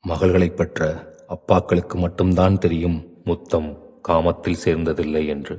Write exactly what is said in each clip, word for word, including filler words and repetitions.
மகள்களைப் பெற்ற அப்பாக்களுக்கு மட்டும்தான் தெரியும் முத்தம் காமத்தில் சேர்ந்ததில்லை என்று.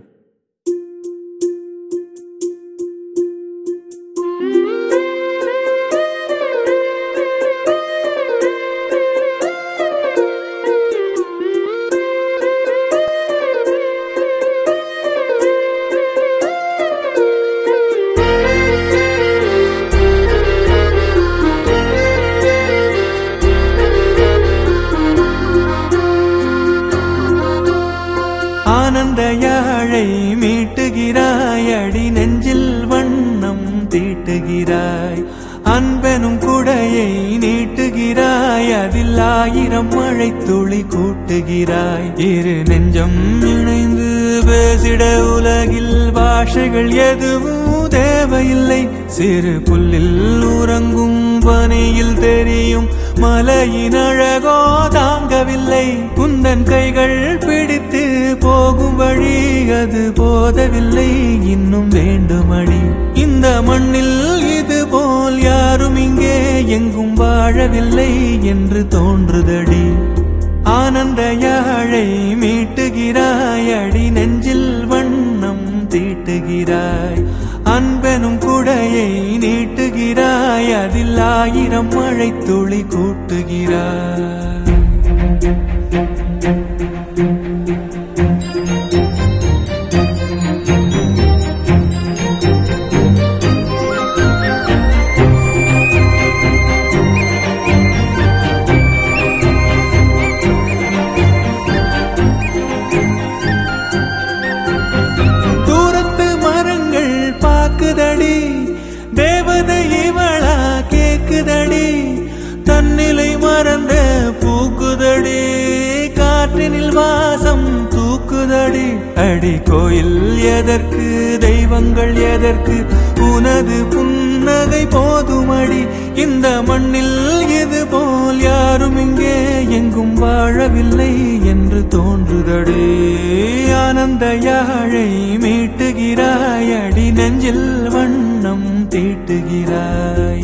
ஆனந்த யாழை மீட்டுகிறாய், அடி நெஞ்சில் வண்ணம் தீட்டுகிறாய். அன்பெனும் குடையை நீட்டுகிறாய், அதில் ஆயிரம் மழை துளி கூட்டுகிறாய். இரு நெஞ்சம் இணைந்து பேசிட உலகில் பாஷைகள் எதுவும் தேவையில்லை. சிறு புல்லில் உறங்கும் பனியில் தெரியும் மலையின் அழகோ தாங்கவில்லை. குந்தன் கைகள் பிடித்து போகும் வழி அது போதவில்லை, இன்னும் வேண்டுமடி. இந்த மண்ணில் இது போல் யாரும் இங்கே எங்கும் வாழவில்லை என்று தோன்றுதடி. ஆனந்த யாழை மீட்டுகிறாய், அடி நெஞ்சில் வண்ணம் தீட்டுகிறாய். அன்பெனும் குடையை நீட்டுகிறாய், அதில் ஆயிரம் மழை துளி கூட்டுகிறாய். தேவதை இவளா கேக்குதடி, தன்னிலை மறந்த பூக்குதடி. காற்றினில் வாசம் தூக்குதடி. அடி கோயில் எதற்கு, தெய்வங்கள் எதற்கு, உனது புன்னகை போதுமடி. இந்த மண்ணில் இது போல் யாரும் இங்கே எங்கும் வாழவில்லை என்று தோன்றுதடி. ஆனந்த யாழை மீட்டுகிறாய், அடி நெஞ்சில் வண்ணம் தீட்டுகிறாய்.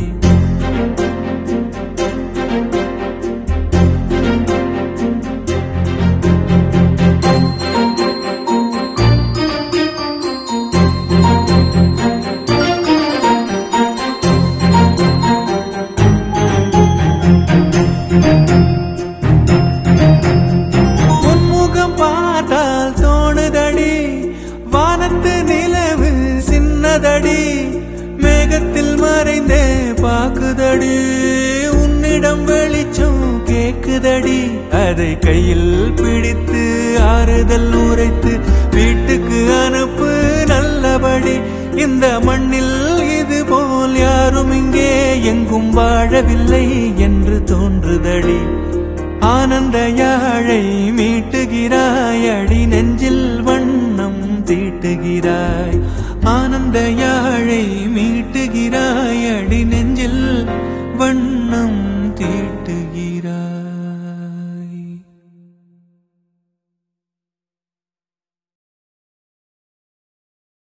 உன்முகம் பார்த்தால் தோணுதடி, வானத்து நிலவு சின்னதடி. மேகத்தில் மறைந்தே பாக்குதடி, உன்னிடம் வெளிச்சம் கேக்குதடி. அதை கையில் பிடித்து ஆறுதல் உரைத்து வீட்டுக்கு அனுப்பு நல்லபடி. இந்த மண்ணில் இது போல் யாரும் இங்கே எங்கும் வாழவில்லை என்று தோன்றுதடி. ஆனந்த யாழை மீட்டுகிறாய், அடி நெஞ்சில் வண்ணம் தீட்டுகிறாய். ஆனந்த யாழை மீட்டுகிறாய், அடி நெஞ்சில் வண்ணம் தீட்டுகிறாய்.